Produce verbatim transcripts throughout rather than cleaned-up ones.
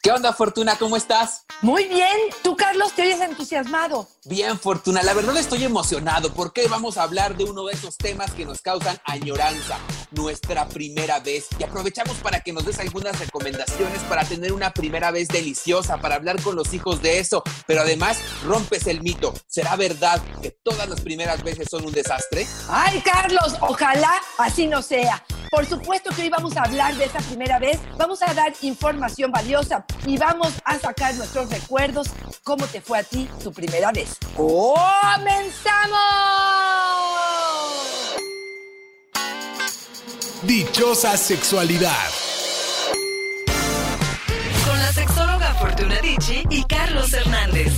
¿Qué onda, Fortuna? ¿Cómo estás? Muy bien. Tú, Carlos, te oyes entusiasmado. Bien, Fortuna. La verdad estoy emocionado porque vamos a hablar de uno de esos temas que nos causan añoranza, nuestra primera vez. Y aprovechamos para que nos des algunas recomendaciones para tener una primera vez deliciosa, para hablar con los hijos de eso. Pero además, rompes el mito. ¿Será verdad que todas las primeras veces son un desastre? Ay, Carlos, ojalá así no sea. Por supuesto que hoy vamos a hablar de esa primera vez, vamos a dar información valiosa y vamos a sacar nuestros recuerdos. ¿Cómo te fue a ti tu primera vez? ¡Comenzamos! Dichosa sexualidad. Con la sexóloga Fortuna Dicci y Carlos Hernández.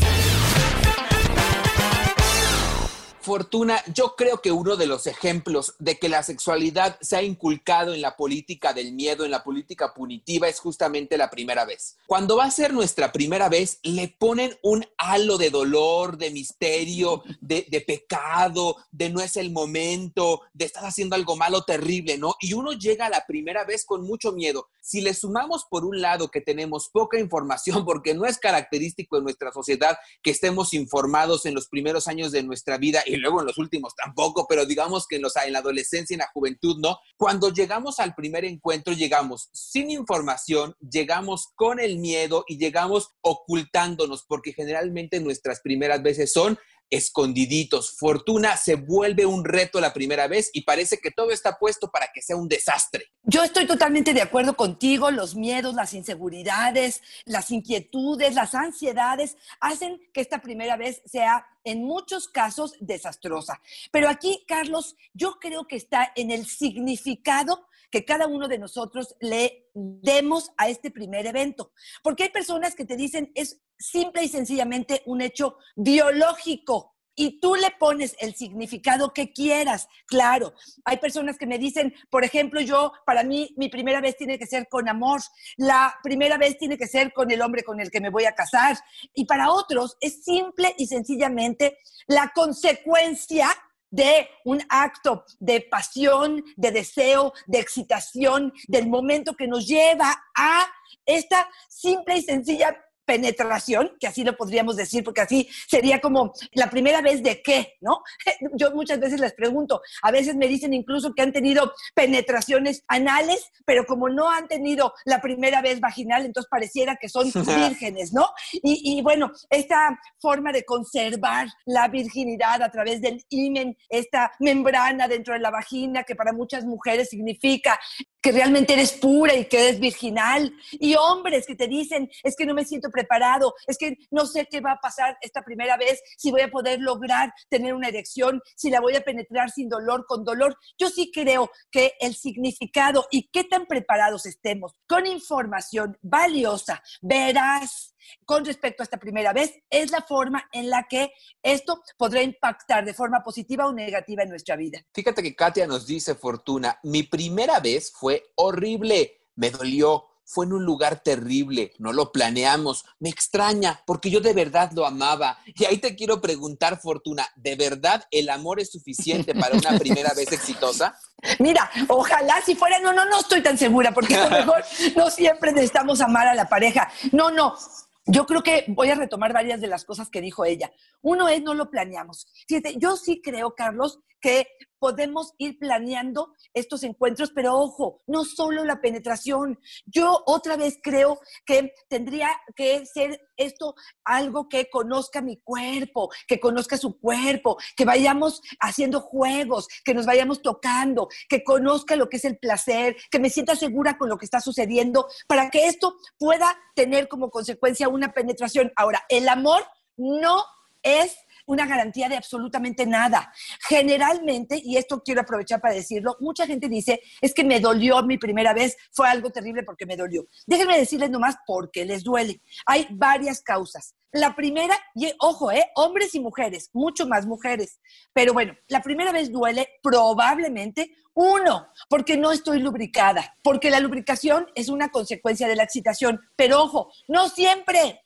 Fortuna, yo creo que uno de los ejemplos de que la sexualidad se ha inculcado en la política del miedo, en la política punitiva, es justamente la primera vez. Cuando va a ser nuestra primera vez, le ponen un halo de dolor, de misterio, de, de pecado, de no es el momento, de estás haciendo algo malo terrible, ¿no? Y uno llega a la primera vez con mucho miedo. Si le sumamos por un lado que tenemos poca información, porque no es característico de nuestra sociedad que estemos informados en los primeros años de nuestra vida y luego en los últimos tampoco, pero digamos que en, los, en la adolescencia y en la juventud, ¿no? Cuando llegamos al primer encuentro, llegamos sin información, llegamos con el miedo y llegamos ocultándonos, porque generalmente nuestras primeras veces son escondiditos. Fortuna, se vuelve un reto la primera vez y parece que todo está puesto para que sea un desastre. Yo estoy totalmente de acuerdo contigo. Los miedos, las inseguridades, las inquietudes, las ansiedades hacen que esta primera vez sea en muchos casos desastrosa. Pero aquí, Carlos, yo creo que está en el significado que cada uno de nosotros le demos a este primer evento. Porque hay personas que te dicen es simple y sencillamente un hecho biológico. Y tú le pones el significado que quieras. Claro, hay personas que me dicen, por ejemplo, yo, para mí, mi primera vez tiene que ser con amor. La primera vez tiene que ser con el hombre con el que me voy a casar. Y para otros es simple y sencillamente la consecuencia de un acto de pasión, de deseo, de excitación, del momento que nos lleva a esta simple y sencilla penetración, que así lo podríamos decir, porque así sería como la primera vez de qué, ¿no? Yo muchas veces les pregunto, a veces me dicen incluso que han tenido penetraciones anales, pero como no han tenido la primera vez vaginal, entonces pareciera que son vírgenes, ¿no? Y, y bueno, esta forma de conservar la virginidad a través del himen, esta membrana dentro de la vagina, que para muchas mujeres significa que realmente eres pura y que eres virginal, y hombres que te dicen, es que no me siento preparado, es que no sé qué va a pasar esta primera vez, si voy a poder lograr tener una erección, si la voy a penetrar sin dolor, con dolor. Yo sí creo que el significado y qué tan preparados estemos con información valiosa, veraz, con respecto a esta primera vez, es la forma en la que esto podrá impactar de forma positiva o negativa en nuestra vida. Fíjate que Katia nos dice, Fortuna, mi primera vez fue horrible, me dolió, fue en un lugar terrible, no lo planeamos, me extraña porque yo de verdad lo amaba. Y ahí te quiero preguntar, Fortuna, ¿de verdad el amor es suficiente para una primera vez exitosa? Mira, ojalá si fuera, no, no, no estoy tan segura, porque a lo mejor no siempre necesitamos amar a la pareja. No, no. Yo creo que voy a retomar varias de las cosas que dijo ella. Uno es, no lo planeamos. Fíjate, yo sí creo, Carlos, que podemos ir planeando estos encuentros, pero ojo, no solo la penetración. Yo otra vez creo que tendría que ser esto algo que conozca mi cuerpo, que conozca su cuerpo, que vayamos haciendo juegos, que nos vayamos tocando, que conozca lo que es el placer, que me sienta segura con lo que está sucediendo, para que esto pueda tener como consecuencia una penetración. Ahora, el amor no es una garantía de absolutamente nada. Generalmente, y esto quiero aprovechar para decirlo, mucha gente dice, es que me dolió mi primera vez, fue algo terrible porque me dolió. Déjenme decirles nomás por qué les duele. Hay varias causas. La primera, y ojo, eh, hombres y mujeres, mucho más mujeres, pero bueno, la primera vez duele probablemente, uno, porque no estoy lubricada, porque la lubricación es una consecuencia de la excitación, pero ojo, no siempre.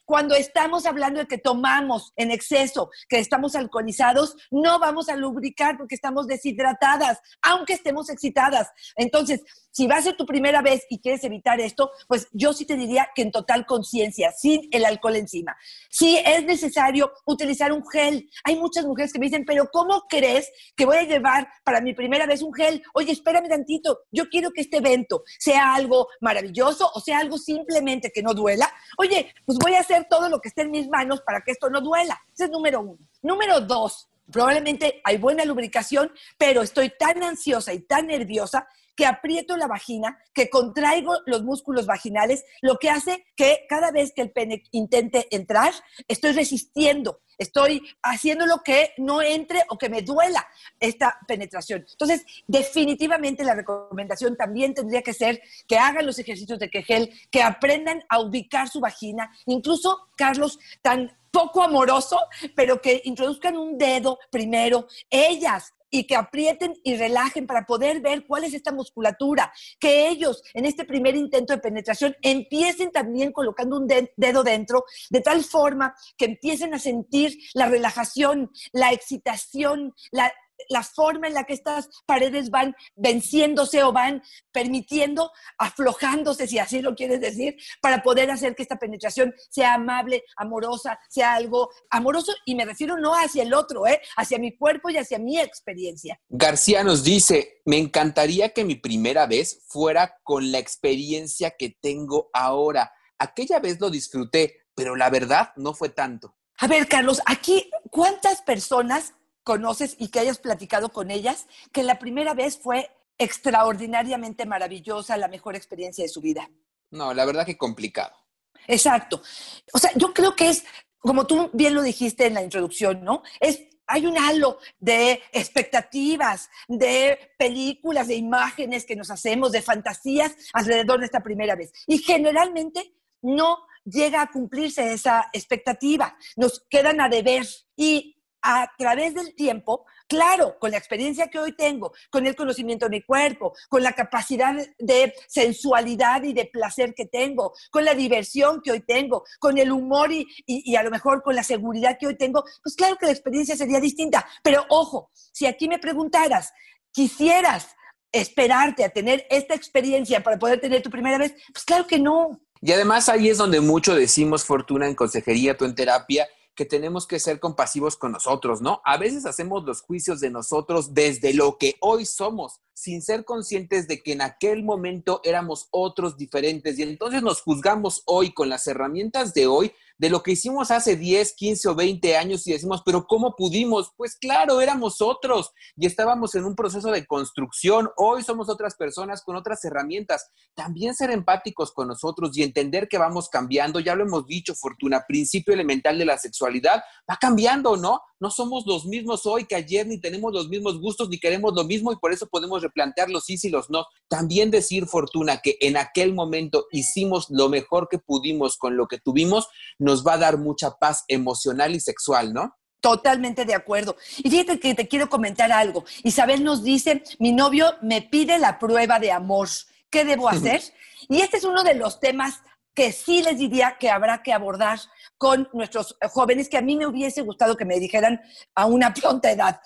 Cuando estamos hablando de que tomamos en exceso, que estamos alcoholizados, no vamos a lubricar porque estamos deshidratadas, aunque estemos excitadas. Entonces, si va a ser tu primera vez y quieres evitar esto, pues yo sí te diría que en total conciencia, sin el alcohol encima. Sí es necesario utilizar un gel. Hay muchas mujeres que me dicen, pero ¿cómo crees que voy a llevar para mi primera vez un gel? Oye, espérame tantito, yo quiero que este evento sea algo maravilloso o sea algo simplemente que no duela. Oye, pues voy a hacer todo lo que esté en mis manos para que esto no duela. Ese es número uno. Número dos, probablemente hay buena lubricación, pero estoy tan ansiosa y tan nerviosa que aprieto la vagina, que contraigo los músculos vaginales, lo que hace que cada vez que el pene intente entrar, estoy resistiendo, estoy haciendo lo que no entre o que me duela esta penetración. Entonces, definitivamente la recomendación también tendría que ser que hagan los ejercicios de Kegel, que aprendan a ubicar su vagina, incluso, Carlos, tan poco amoroso, pero que introduzcan un dedo primero, ellas, y que aprieten y relajen para poder ver cuál es esta musculatura, que ellos en este primer intento de penetración empiecen también colocando un de- dedo dentro, de tal forma que empiecen a sentir la relajación, la excitación, la la forma en la que estas paredes van venciéndose o van permitiendo, aflojándose, si así lo quieres decir, para poder hacer que esta penetración sea amable, amorosa, sea algo amoroso, y me refiero no hacia el otro, ¿eh? Hacia mi cuerpo y hacia mi experiencia. García nos dice, me encantaría que mi primera vez fuera con la experiencia que tengo ahora. Aquella vez lo disfruté, pero la verdad no fue tanto. A ver, Carlos, aquí, ¿cuántas personas conoces y que hayas platicado con ellas que la primera vez fue extraordinariamente maravillosa, la mejor experiencia de su vida? No, la verdad que complicado. Exacto. O sea, yo creo que es, como tú bien lo dijiste en la introducción, ¿no? Es, hay un halo de expectativas, de películas, de imágenes que nos hacemos, de fantasías alrededor de esta primera vez. Y generalmente no llega a cumplirse esa expectativa. Nos quedan a deber. Y a través del tiempo, claro, con la experiencia que hoy tengo, con el conocimiento de mi cuerpo, con la capacidad de sensualidad y de placer que tengo, con la diversión que hoy tengo, con el humor y, y, y a lo mejor con la seguridad que hoy tengo, pues claro que la experiencia sería distinta. Pero ojo, si aquí me preguntaras, ¿quisieras esperarte a tener esta experiencia para poder tener tu primera vez? Pues claro que no. Y además ahí es donde mucho decimos, Fortuna, en consejería, tú en terapia, que tenemos que ser compasivos con nosotros, ¿no? A veces hacemos los juicios de nosotros desde lo que hoy somos, sin ser conscientes de que en aquel momento éramos otros diferentes, y entonces nos juzgamos hoy con las herramientas de hoy de lo que hicimos hace diez, quince o veinte años y decimos, pero ¿cómo pudimos? Pues claro, éramos otros y estábamos en un proceso de construcción. Hoy somos otras personas con otras herramientas. También ser empáticos con nosotros y entender que vamos cambiando. Ya lo hemos dicho, Fortuna, principio elemental de la sexualidad va cambiando, ¿no? No somos los mismos hoy que ayer, ni tenemos los mismos gustos, ni queremos lo mismo, y por eso podemos replantear los sí y los no. También decir, Fortuna, que en aquel momento hicimos lo mejor que pudimos con lo que tuvimos, nos va a dar mucha paz emocional y sexual, ¿no? Totalmente de acuerdo. Y fíjate que te quiero comentar algo. Isabel nos dice, mi novio me pide la prueba de amor. ¿Qué debo hacer? Y este es uno de los temas que sí les diría que habrá que abordar con nuestros jóvenes, que a mí me hubiese gustado que me dijeran a una pronta edad.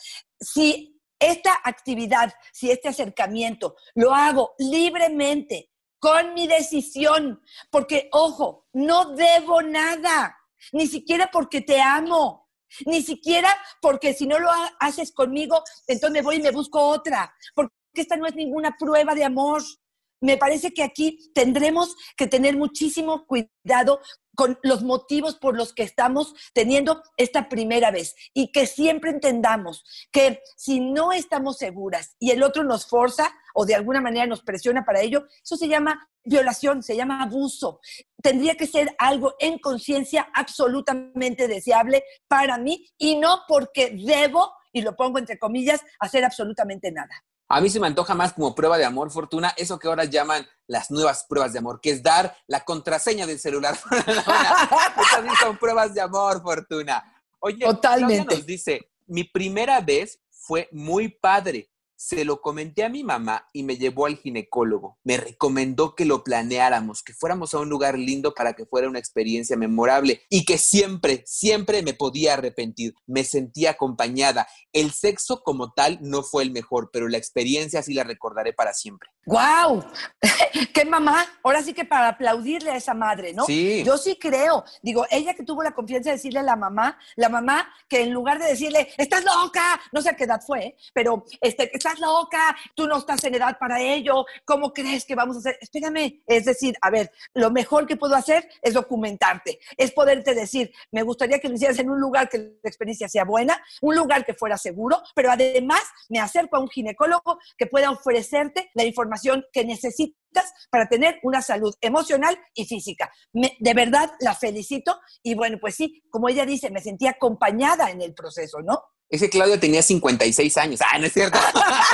Si esta actividad, si este acercamiento lo hago libremente, con mi decisión, porque, ojo, no debo nada, ni siquiera porque te amo, ni siquiera porque si no lo ha- haces conmigo, entonces me voy y me busco otra, porque esta no es ninguna prueba de amor. Me parece que aquí tendremos que tener muchísimo cuidado con los motivos por los que estamos teniendo esta primera vez, y que siempre entendamos que si no estamos seguras y el otro nos forza o de alguna manera nos presiona para ello, eso se llama violación, se llama abuso. Tendría que ser algo en conciencia absolutamente deseable para mí, y no porque debo, y lo pongo entre comillas, hacer absolutamente nada. A mí se me antoja más como prueba de amor, Fortuna, eso que ahora llaman las nuevas pruebas de amor, que es dar la contraseña del celular. Estas sí son pruebas de amor, Fortuna. Oye, Totalmente. Claudia nos dice, mi primera vez fue muy padre. Se lo comenté a mi mamá y me llevó al ginecólogo. Me recomendó que lo planeáramos, que fuéramos a un lugar lindo para que fuera una experiencia memorable y que siempre, siempre me podía arrepentir. Me sentía acompañada. El sexo como tal no fue el mejor, pero la experiencia sí la recordaré para siempre. ¡Guau! ¡Qué mamá! Ahora sí que para aplaudirle a esa madre, ¿no? Sí. Yo sí creo. Digo, ella que tuvo la confianza de decirle a la mamá, la mamá que en lugar de decirle, ¡estás loca! No sé a qué edad fue, pero este, ¡estás loca! Tú no estás en edad para ello. ¿Cómo crees que vamos a hacer? Espérame. Es decir, a ver, lo mejor que puedo hacer es documentarte. Es poderte decir, me gustaría que lo hicieras en un lugar que la experiencia sea buena, un lugar que fuera seguro, pero además me acerco a un ginecólogo que pueda ofrecerte la información que necesitas para tener una salud emocional y física. Me, de verdad la felicito y bueno, pues sí, como ella dice, me sentí acompañada en el proceso, ¿no? Ese Claudia tenía cincuenta y seis años. Ah, no es cierto.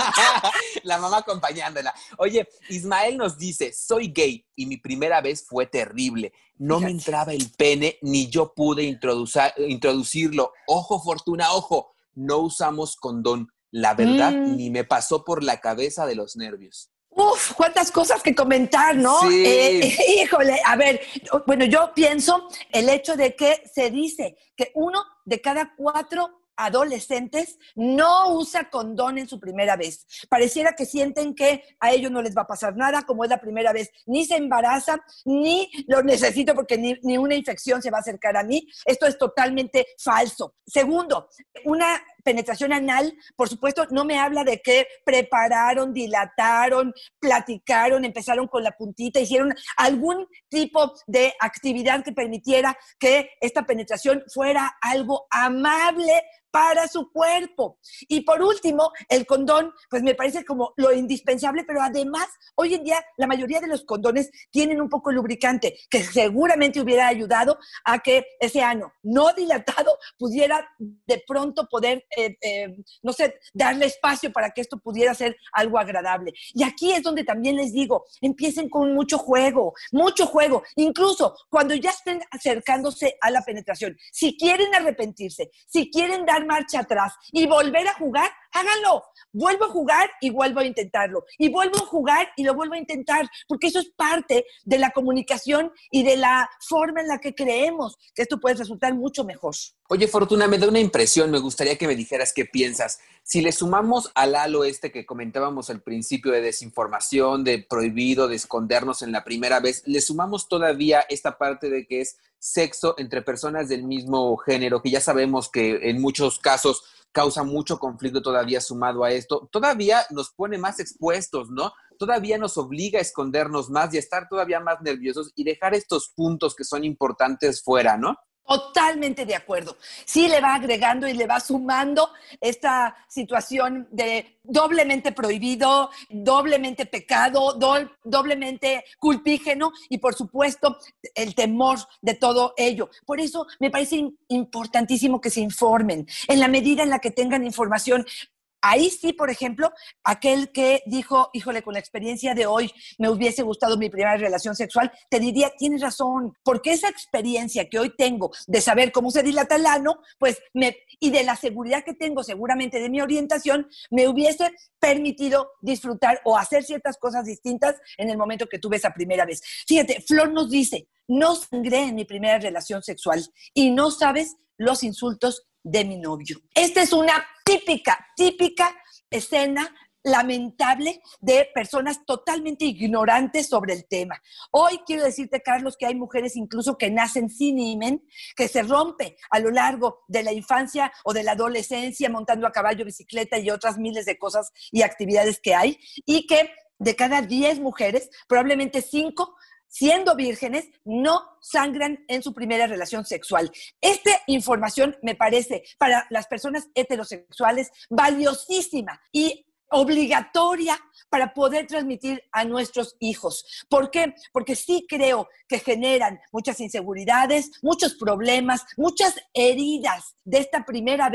La mamá acompañándola. Oye, Ismael nos dice, soy gay y mi primera vez fue terrible. No Fíjate. me entraba el pene ni yo pude introducir, introducirlo. Ojo, Fortuna, ojo, no usamos condón. La verdad, mm. ni me pasó por la cabeza de los nervios. Uf, cuántas cosas que comentar, ¿no? Sí. Eh, híjole, a ver, bueno, yo pienso el hecho de que se dice que uno de cada cuatro adolescentes no usa condón en su primera vez. Pareciera que sienten que a ellos no les va a pasar nada, como es la primera vez. Ni se embaraza, ni lo necesito porque ni, ni una infección se va a acercar a mí. Esto es totalmente falso. Segundo, una penetración anal, por supuesto, no me habla de que prepararon, dilataron, platicaron, empezaron con la puntita, hicieron algún tipo de actividad que permitiera que esta penetración fuera algo amable para su cuerpo. Y por último, el condón, pues me parece como lo indispensable, pero además, hoy en día, la mayoría de los condones tienen un poco de lubricante, que seguramente hubiera ayudado a que ese ano no dilatado pudiera de pronto poder, eh, eh, no sé, darle espacio para que esto pudiera ser algo agradable. Y aquí es donde también les digo, empiecen con mucho juego, mucho juego, incluso cuando ya estén acercándose a la penetración. Si quieren arrepentirse, si quieren dar marcha atrás y volver a jugar, háganlo. Vuelvo a jugar y vuelvo a intentarlo. Y vuelvo a jugar y lo vuelvo a intentar, porque eso es parte de la comunicación y de la forma en la que creemos que esto puede resultar mucho mejor. Oye, Fortuna, me da una impresión, me gustaría que me dijeras qué piensas. Si le sumamos al halo este que comentábamos al principio de desinformación, de prohibido, de escondernos en la primera vez, le sumamos todavía esta parte de que es sexo entre personas del mismo género, que ya sabemos que en muchos casos causa mucho conflicto todavía sumado a esto, todavía nos pone más expuestos, ¿no? Todavía nos obliga a escondernos más y a estar todavía más nerviosos y dejar estos puntos que son importantes fuera, ¿no? Totalmente de acuerdo. Sí le va agregando y le va sumando esta situación de doblemente prohibido, doblemente pecado, do, doblemente culpígeno y, por supuesto, el temor de todo ello. Por eso me parece importantísimo que se informen. En la medida en la que tengan información, ahí sí, por ejemplo, aquel que dijo, híjole, con la experiencia de hoy me hubiese gustado mi primera relación sexual, te diría, tienes razón, porque esa experiencia que hoy tengo de saber cómo se dilata el ano, pues, me, y de la seguridad que tengo seguramente de mi orientación, me hubiese permitido disfrutar o hacer ciertas cosas distintas en el momento que tuve esa primera vez. Fíjate, Flor nos dice, no sangré en mi primera relación sexual y no sabes los insultos de mi novio. Esta es una típica, típica escena lamentable de personas totalmente ignorantes sobre el tema. Hoy quiero decirte, Carlos, que hay mujeres incluso que nacen sin himen, que se rompe a lo largo de la infancia o de la adolescencia montando a caballo, bicicleta y otras miles de cosas y actividades que hay, y que de cada diez mujeres, probablemente cinco siendo vírgenes, no sangran en su primera relación sexual. Esta información me parece para las personas heterosexuales valiosísima y obligatoria para poder transmitir a nuestros hijos. ¿Por qué? Porque sí creo que generan muchas inseguridades, muchos problemas, muchas heridas de esta primera vez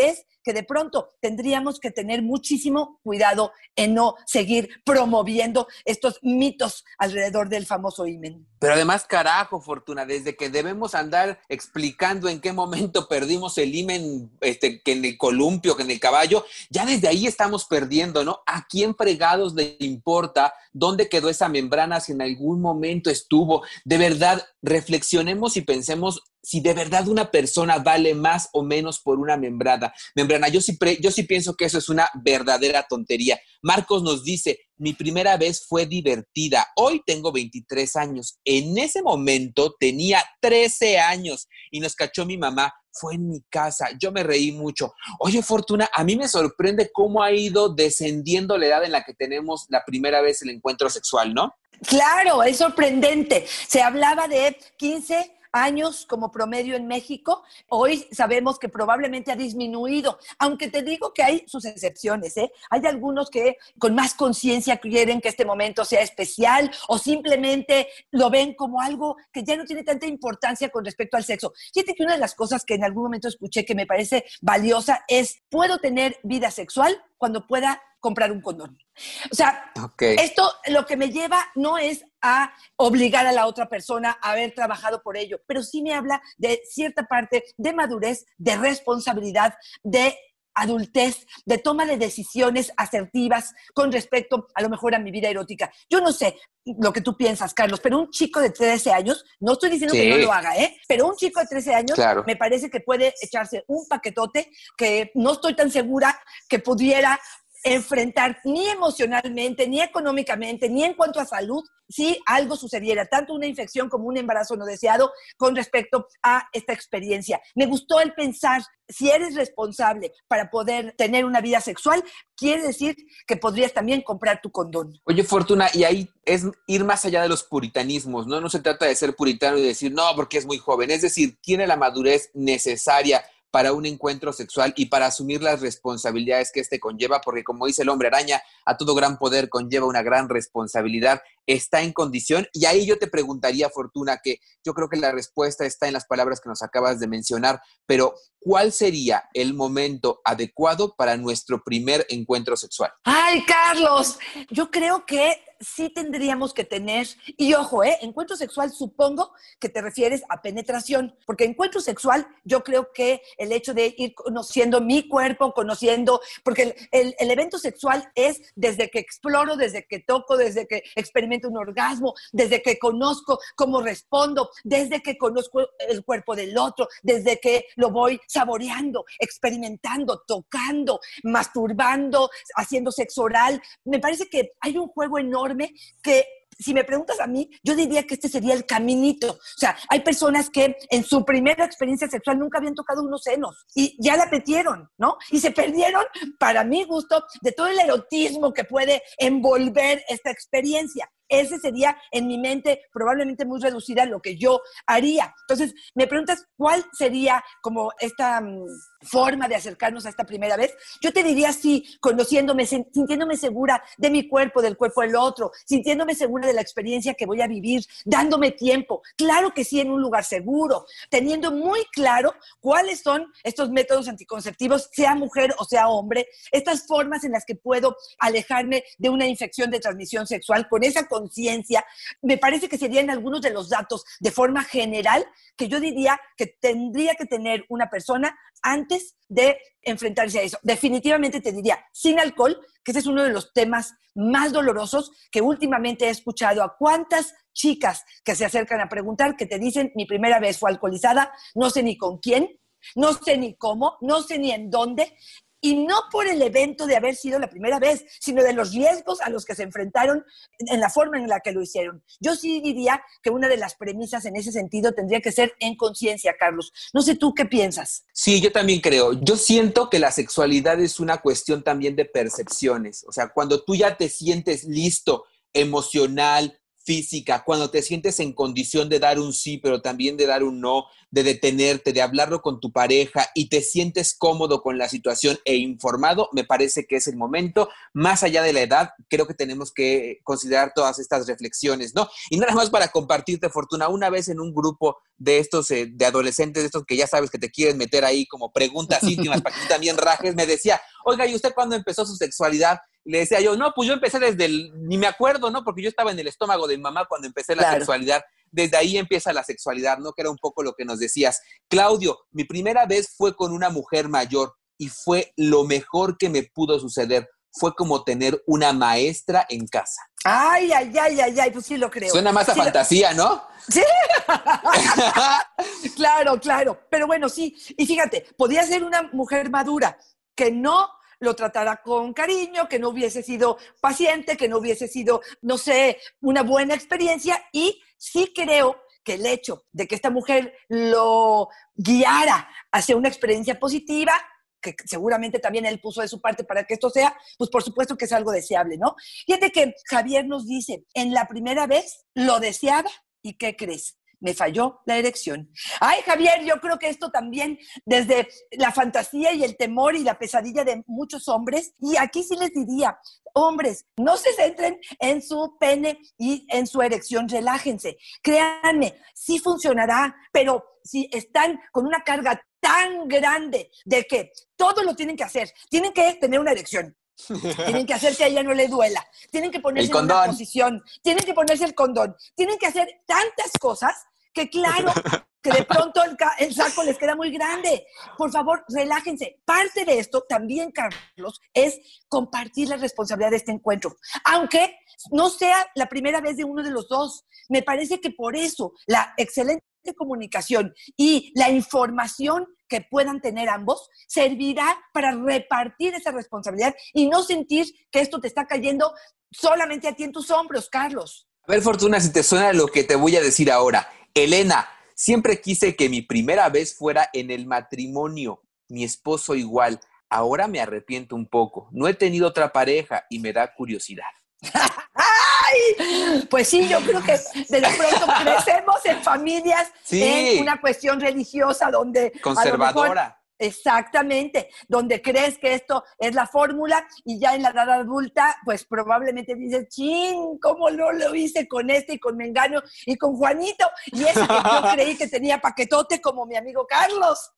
que de pronto tendríamos que tener muchísimo cuidado en no seguir promoviendo estos mitos alrededor del famoso himen. Pero además, carajo, Fortuna, desde que debemos andar explicando en qué momento perdimos el himen, este, que en el columpio, que en el caballo, ya desde ahí estamos perdiendo, ¿no? ¿A quién fregados le importa dónde quedó esa membrana si en algún momento estuvo? De verdad, reflexionemos y pensemos si de verdad una persona vale más o menos por una membrana. Membrana, yo sí, pre, yo sí pienso que eso es una verdadera tontería. Marcos nos dice, mi primera vez fue divertida. Hoy tengo veintitrés años. En ese momento tenía trece años y nos cachó mi mamá. Fue en mi casa. Yo me reí mucho. Oye, Fortuna, a mí me sorprende cómo ha ido descendiendo la edad en la que tenemos la primera vez el encuentro sexual, ¿no? Claro, es sorprendente. Se hablaba de quince años como promedio en México. Hoy sabemos que probablemente ha disminuido, aunque te digo que hay sus excepciones, ¿eh? Hay algunos que con más conciencia quieren que este momento sea especial o simplemente lo ven como algo que ya no tiene tanta importancia con respecto al sexo. Fíjate que una de las cosas que en algún momento escuché que me parece valiosa es, ¿puedo tener vida sexual cuando pueda comprar un condón? O sea, okay. Esto lo que me lleva no es a obligar a la otra persona a haber trabajado por ello, pero sí me habla de cierta parte de madurez, de responsabilidad, de adultez, de toma de decisiones asertivas con respecto a lo mejor a mi vida erótica. Yo no sé lo que tú piensas, Carlos, pero un chico de trece años, no estoy diciendo sí. que no lo haga, ¿eh? Pero un chico de trece años claro. me parece que puede echarse un paquetote que no estoy tan segura que pudiera enfrentar ni emocionalmente, ni económicamente, ni en cuanto a salud, si algo sucediera, tanto una infección como un embarazo no deseado con respecto a esta experiencia. Me gustó el pensar, si eres responsable para poder tener una vida sexual, quiere decir que podrías también comprar tu condón. Oye, Fortuna, y ahí es ir más allá de los puritanismos, ¿no? No se trata de ser puritano y decir, no, porque es muy joven. Es decir, tiene la madurez necesaria para un encuentro sexual y para asumir las responsabilidades que este conlleva, porque como dice el hombre araña, a todo gran poder conlleva una gran responsabilidad, está en condición. Y ahí yo te preguntaría, Fortuna, que yo creo que la respuesta está en las palabras que nos acabas de mencionar, pero ¿cuál sería el momento adecuado para nuestro primer encuentro sexual? ¡Ay, Carlos! Yo creo que sí tendríamos que tener, y ojo, ¿eh? Encuentro sexual supongo que te refieres a penetración, porque encuentro sexual yo creo que el hecho de ir conociendo mi cuerpo, conociendo, porque el, el, el evento sexual es desde que exploro, desde que toco, desde que experimento un orgasmo, desde que conozco cómo respondo, desde que conozco el cuerpo del otro, desde que lo voy saboreando, experimentando, tocando, masturbando, haciendo sexo oral. Me parece que hay un juego enorme que, si me preguntas a mí, yo diría que este sería el caminito. O sea, hay personas que en su primera experiencia sexual nunca habían tocado unos senos y ya la metieron, ¿no? Y se perdieron, para mi gusto, de todo el erotismo que puede envolver esta experiencia. Ese sería, en mi mente, probablemente muy reducida lo que yo haría. Entonces, me preguntas, ¿cuál sería como esta um, forma de acercarnos a esta primera vez? Yo te diría sí, conociéndome, sintiéndome segura de mi cuerpo, del cuerpo del otro, sintiéndome segura de la experiencia que voy a vivir, dándome tiempo. Claro que sí, en un lugar seguro, teniendo muy claro cuáles son estos métodos anticonceptivos, sea mujer o sea hombre, estas formas en las que puedo alejarme de una infección de transmisión sexual con esa conciencia. Me parece que serían algunos de los datos de forma general que yo diría que tendría que tener una persona antes de enfrentarse a eso. Definitivamente te diría, sin alcohol, que ese es uno de los temas más dolorosos que últimamente he escuchado. A cuántas chicas que se acercan a preguntar que te dicen, mi primera vez fue alcoholizada, no sé ni con quién, no sé ni cómo, no sé ni en dónde. Y no por el evento de haber sido la primera vez, sino de los riesgos a los que se enfrentaron en la forma en la que lo hicieron. Yo sí diría que una de las premisas en ese sentido tendría que ser en conciencia, Carlos. No sé tú qué piensas. Sí, yo también creo. Yo siento que la sexualidad es una cuestión también de percepciones. O sea, cuando tú ya te sientes listo, emocional, física, cuando te sientes en condición de dar un sí, pero también de dar un no, de detenerte, de hablarlo con tu pareja y te sientes cómodo con la situación e informado, me parece que es el momento. Más allá de la edad, creo que tenemos que considerar todas estas reflexiones, ¿no? Y nada más para compartirte, Fortuna, una vez en un grupo de estos, eh, de adolescentes, de estos que ya sabes que te quieren meter ahí como preguntas íntimas para que tú también rajes, me decía, oiga, ¿y usted cuándo empezó su sexualidad? Y le decía yo, no, pues yo empecé desde el, ni me acuerdo, ¿no? Porque yo estaba en el estómago de mi mamá cuando empecé la Claro. sexualidad. Desde ahí empieza la sexualidad, ¿no? Que era un poco lo que nos decías. Claudio, mi primera vez fue con una mujer mayor y fue lo mejor que me pudo suceder. Fue como tener una maestra en casa. Ay, ay, ay, ay, ay, pues sí lo creo. Suena más a sí fantasía, lo... ¿no? Sí. Claro, claro. Pero bueno, sí. Y fíjate, podía ser una mujer madura que no lo tratara con cariño, que no hubiese sido paciente, que no hubiese sido, no sé, una buena experiencia. Y sí creo que el hecho de que esta mujer lo guiara hacia una experiencia positiva, que seguramente también él puso de su parte para que esto sea, pues por supuesto que es algo deseable, ¿no? Fíjate que Javier nos dice, en la primera vez lo deseaba, ¿y qué crees? Me falló la erección. Ay, Javier, yo creo que esto también, desde la fantasía y el temor y la pesadilla de muchos hombres, y aquí sí les diría, hombres, no se centren en su pene y en su erección, relájense. Créanme, sí funcionará, pero si están con una carga tan grande de que todo lo tienen que hacer, tienen que tener una erección, tienen que hacer que a ella no le duela, tienen que ponerse en una posición, tienen que ponerse el condón, tienen que hacer tantas cosas que claro, que de pronto el, ca- el saco les queda muy grande. Por favor, relájense. Parte de esto también, Carlos, es compartir la responsabilidad de este encuentro. Aunque no sea la primera vez de uno de los dos. Me parece que por eso la excelente comunicación y la información que puedan tener ambos servirá para repartir esa responsabilidad y no sentir que esto te está cayendo solamente a ti en tus hombros, Carlos. A ver, Fortuna, si te suena lo que te voy a decir ahora. Elena, siempre quise que mi primera vez fuera en el matrimonio. Mi esposo igual. Ahora me arrepiento un poco. No he tenido otra pareja y me da curiosidad. ¡Ay! Pues sí, yo creo que de pronto crecemos en familias Sí. en una cuestión religiosa donde Conservadora. a lo mejor, exactamente, donde crees que esto es la fórmula y ya en la edad adulta, pues probablemente dices, chin, ¿cómo no lo hice con este y con Mengano y con Juanito? Y eso que yo creí que tenía paquetote como mi amigo Carlos.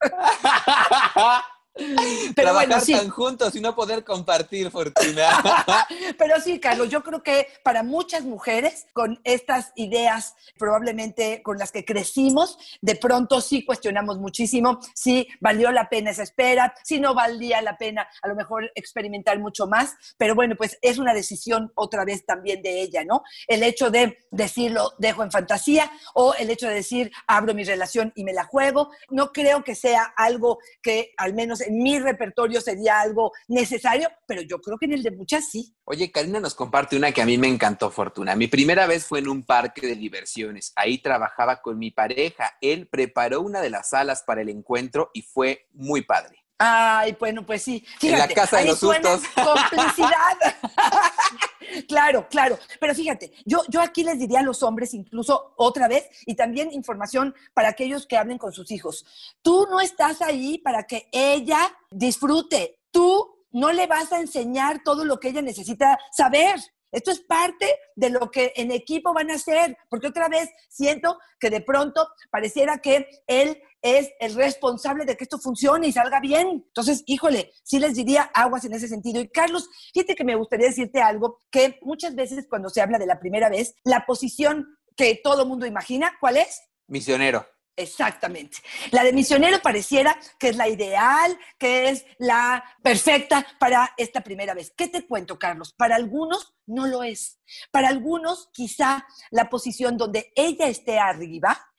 Pero Trabajar bueno, sí. tan juntos y no poder compartir, Fortuna. Pero sí, Carlos, yo creo que para muchas mujeres con estas ideas probablemente con las que crecimos, de pronto sí cuestionamos muchísimo si valió la pena esa espera, si no valía la pena a lo mejor experimentar mucho más, pero bueno, pues es una decisión otra vez también de ella, ¿no? El hecho de decirlo dejo en fantasía o el hecho de decir abro mi relación y me la juego, no creo que sea algo que al menos en mi repertorio sería algo necesario, pero yo creo que en el de muchas sí. Oye, Karina nos comparte una que a mí me encantó, Fortuna. Mi primera vez fue en un parque de diversiones. Ahí trabajaba con mi pareja. Él preparó una de las salas para el encuentro y fue muy padre. Ay, bueno, pues sí. Fíjate, en la casa de ahí los suena sustos. complicidad. Claro, claro. Pero fíjate, yo, yo aquí les diría a los hombres incluso otra vez y también información para aquellos que hablen con sus hijos. Tú no estás ahí para que ella disfrute. Tú no le vas a enseñar todo lo que ella necesita saber. Esto es parte de lo que en equipo van a hacer, porque otra vez siento que de pronto pareciera que él es el responsable de que esto funcione y salga bien. Entonces, híjole, sí les diría aguas en ese sentido. Y Carlos, fíjate que me gustaría decirte algo, que muchas veces cuando se habla de la primera vez, la posición que todo mundo imagina, ¿cuál es? Misionero. Exactamente. La de misionero pareciera que es la ideal, que es la perfecta para esta primera vez. ¿Qué te cuento, Carlos? Para algunos no lo es. Para algunos, quizá la posición donde ella esté arriba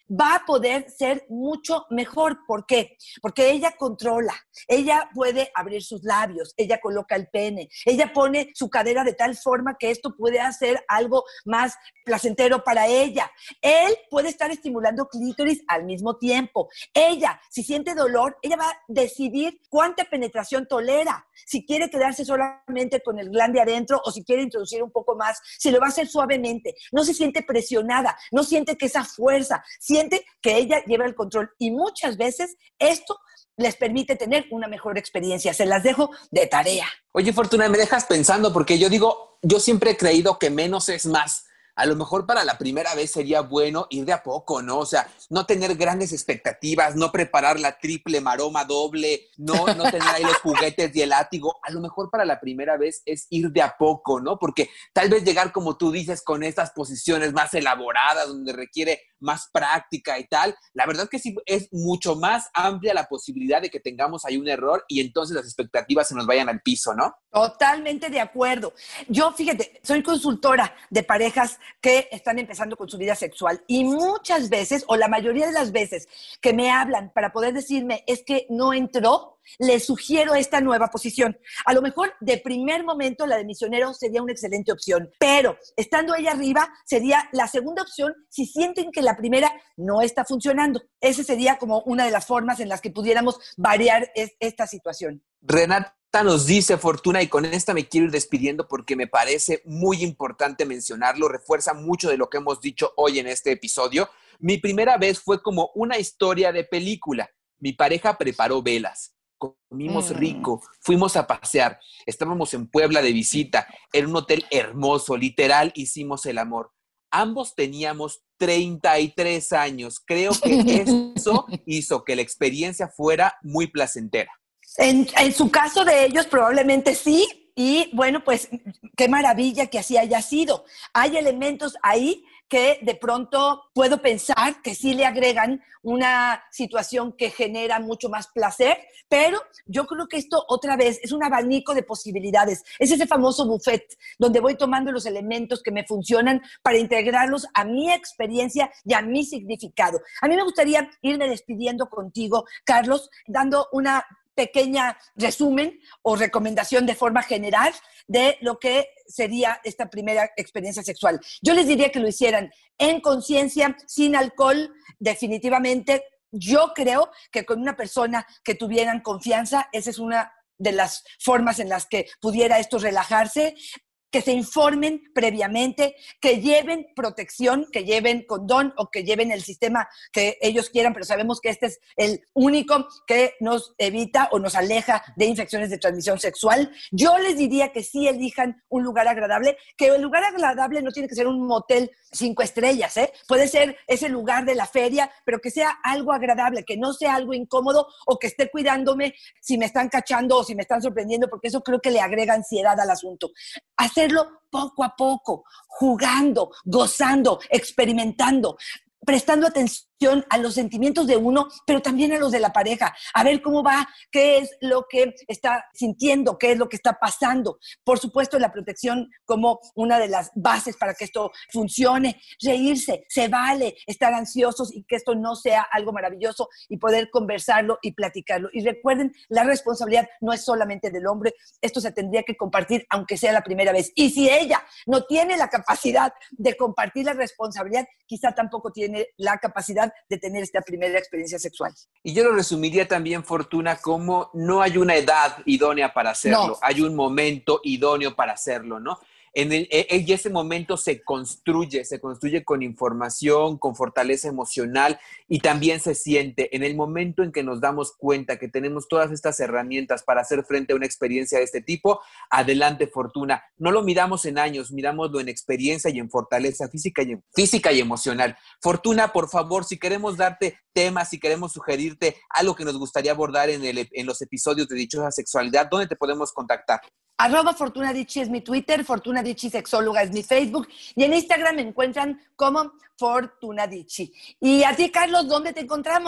va a poder ser mucho mejor. ¿Por qué? Porque ella controla, ella puede abrir sus labios, ella coloca el pene, ella pone su cadera de tal forma que esto puede hacer algo más placentero para ella. Él puede estar estimulando clítoris al mismo tiempo. Ella, si siente dolor, ella va a decidir cuánta penetración tolera, si quiere quedarse solamente con el glande adentro o si quiere introducir un poco más, si lo va a hacer suavemente. No se siente presionada, no siente que esa fuerza, siente que ella lleva el control. Y muchas veces esto les permite tener una mejor experiencia. Se las dejo de tarea. Oye, Fortuna, me dejas pensando porque yo digo, yo siempre he creído que menos es más. A lo mejor para la primera vez sería bueno ir de a poco, ¿no? O sea, no tener grandes expectativas, no preparar la triple maroma doble, no, no tener ahí los juguetes y el látigo. A lo mejor para la primera vez es ir de a poco, ¿no? Porque tal vez llegar, como tú dices, con estas posiciones más elaboradas, donde requiere más práctica y tal, la verdad que sí es mucho más amplia la posibilidad de que tengamos ahí un error y entonces las expectativas se nos vayan al piso, ¿no? Totalmente de acuerdo. Yo, fíjate, soy consultora de parejas que están empezando con su vida sexual y muchas veces, o la mayoría de las veces que me hablan para poder decirme es que no entró, les sugiero esta nueva posición. A lo mejor de primer momento la de misionero sería una excelente opción, pero estando ella arriba sería la segunda opción si sienten que la primera no está funcionando. Esa sería como una de las formas en las que pudiéramos variar es, esta situación. Renata nos dice, Fortuna, y con esta me quiero ir despidiendo porque me parece muy importante mencionarlo, refuerza mucho de lo que hemos dicho hoy en este episodio. Mi primera vez fue como una historia de película. Mi pareja preparó velas, comimos mm. rico, fuimos a pasear, estábamos en Puebla de visita, en un hotel hermoso, literal hicimos el amor. Ambos teníamos treinta y tres años. Creo que eso hizo que la experiencia fuera muy placentera. En, en su caso de ellos probablemente sí, y bueno, pues qué maravilla que así haya sido. Hay elementos ahí que de pronto puedo pensar que sí le agregan una situación que genera mucho más placer, pero yo creo que esto otra vez es un abanico de posibilidades. Es ese famoso buffet donde voy tomando los elementos que me funcionan para integrarlos a mi experiencia y a mi significado. A mí me gustaría irme despidiendo contigo, Carlos, dando una pequeña resumen o recomendación de forma general de lo que sería esta primera experiencia sexual. Yo les diría que lo hicieran en conciencia, sin alcohol, definitivamente. Yo creo que con una persona que tuvieran confianza, esa es una de las formas en las que pudiera esto relajarse. Que se informen previamente, que lleven protección, que lleven condón o que lleven el sistema que ellos quieran, pero sabemos que este es el único que nos evita o nos aleja de infecciones de transmisión sexual. Yo les diría que sí elijan un lugar agradable, que el lugar agradable no tiene que ser un motel cinco estrellas, ¿eh? Puede ser ese lugar de la feria, pero que sea algo agradable, que no sea algo incómodo o que esté cuidándome si me están cachando o si me están sorprendiendo, porque eso creo que le agrega ansiedad al asunto. Hacerlo poco a poco, jugando, gozando, experimentando, prestando atención a los sentimientos de uno, pero también a los de la pareja, a ver cómo va, qué es lo que está sintiendo, qué es lo que está pasando. Por supuesto, la protección como una de las bases para que esto funcione, reírse, se vale estar ansiosos y que esto no sea algo maravilloso y poder conversarlo y platicarlo. Y recuerden, la responsabilidad no es solamente del hombre, esto se tendría que compartir aunque sea la primera vez. Y si ella no tiene la capacidad de compartir la responsabilidad, quizá tampoco tiene la capacidad de tener esta primera experiencia sexual. Y yo lo resumiría también, Fortuna, como no hay una edad idónea para hacerlo, no. Hay un momento idóneo para hacerlo, ¿no? En el, en ese momento se construye, se construye con información, con fortaleza emocional y también se siente. En el momento en que nos damos cuenta que tenemos todas estas herramientas para hacer frente a una experiencia de este tipo, adelante, Fortuna. No lo miramos en años, mirámoslo en experiencia y en fortaleza física y, física y emocional. Fortuna, por favor, si queremos darte temas, si queremos sugerirte algo que nos gustaría abordar en, el, en los episodios de Dichosa Sexualidad, ¿dónde te podemos contactar? Arroba Fortuna Dicci es mi Twitter, Fortuna Dicci Sexóloga es mi Facebook y en Instagram me encuentran como Fortuna Dicci. Y a ti, Carlos, ¿dónde te encontramos?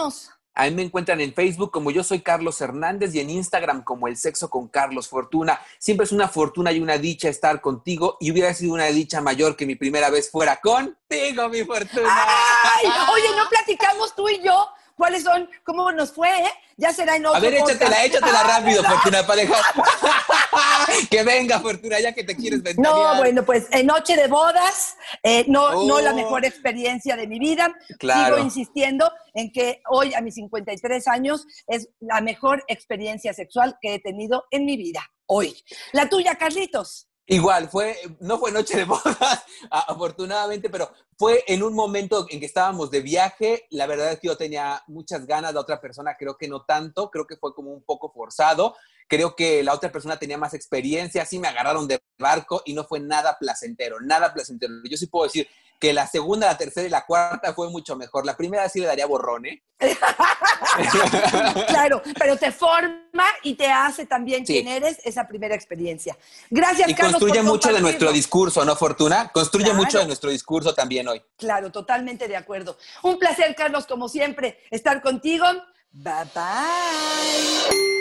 A mí me encuentran en Facebook como Yo Soy Carlos Hernández y en Instagram como El Sexo con Carlos Fortuna. Siempre es una fortuna y una dicha estar contigo y hubiera sido una dicha mayor que mi primera vez fuera contigo, mi Fortuna. ¡Ay! Oye, ¿no platicamos tú y yo? ¿Cuáles son? ¿Cómo nos fue, eh? Ya será en otro A ver, échatela, podcast. échatela rápido, Fortuna, para dejar. Que venga, Fortuna, ya que te quieres ventanear. No, bueno, pues en noche de bodas, eh, no, Oh. no la mejor experiencia de mi vida. Claro. Sigo insistiendo en que hoy, a mis cincuenta y tres años, es la mejor experiencia sexual que he tenido en mi vida. Hoy. La tuya, Carlitos. Igual, fue, no fue noche de bodas, afortunadamente, pero fue en un momento en que estábamos de viaje. La verdad es que yo tenía muchas ganas, la otra persona creo que no tanto, creo que fue como un poco forzado. Creo que la otra persona tenía más experiencia, sí me agarraron de barco y no fue nada placentero, nada placentero. Yo sí puedo decir que la segunda, la tercera y la cuarta fue mucho mejor. La primera sí le daría borrón, ¿eh? Claro, pero te forma y te hace también Sí. quien eres esa primera experiencia. Gracias, Y Carlos, construye por mucho de compartirlo. nuestro discurso, ¿no, Fortuna? Construye Claro. mucho de nuestro discurso también hoy. Claro, totalmente de acuerdo. Un placer, Carlos, como siempre, estar contigo. Bye, bye.